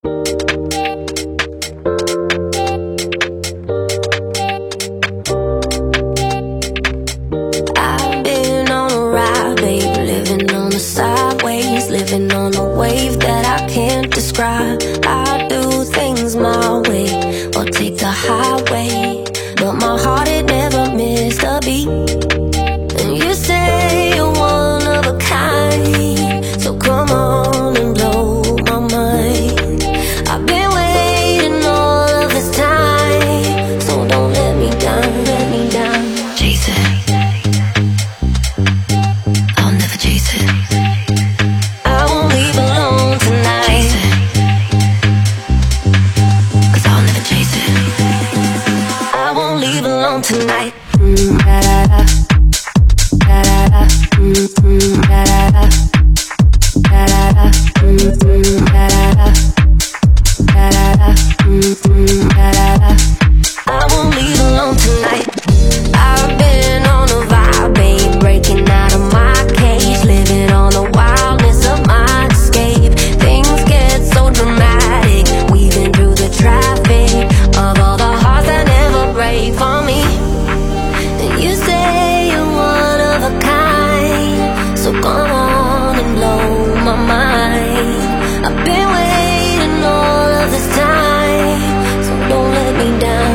I've been on a ride, babe, living on the sideways, living on a wave that I can't describe. I do things my way, or take the highway, but my heart, it never missed a beat. And you say you're one of a kind, so come on and blow my mind. I've been waiting all of this time, so don't let me down, let me down. Chase it, I'll never chase it. I won't leave alone tonight. Chase it, 'cause I'll never chase it. I won't leave alone tonight. Da da da, da da da, da da da, da da da, da da da, da da da, da da da. I won't leave alone tonight. I've been on a vibe, babe, breaking out of my cage, living on the wildness of my escape. Things get so dramatic, weaving through the traffic of all the hearts that never break for me. And you say you're one of a kind, so come on and blow my mind. I've been waiting all of this time, so don't let me down.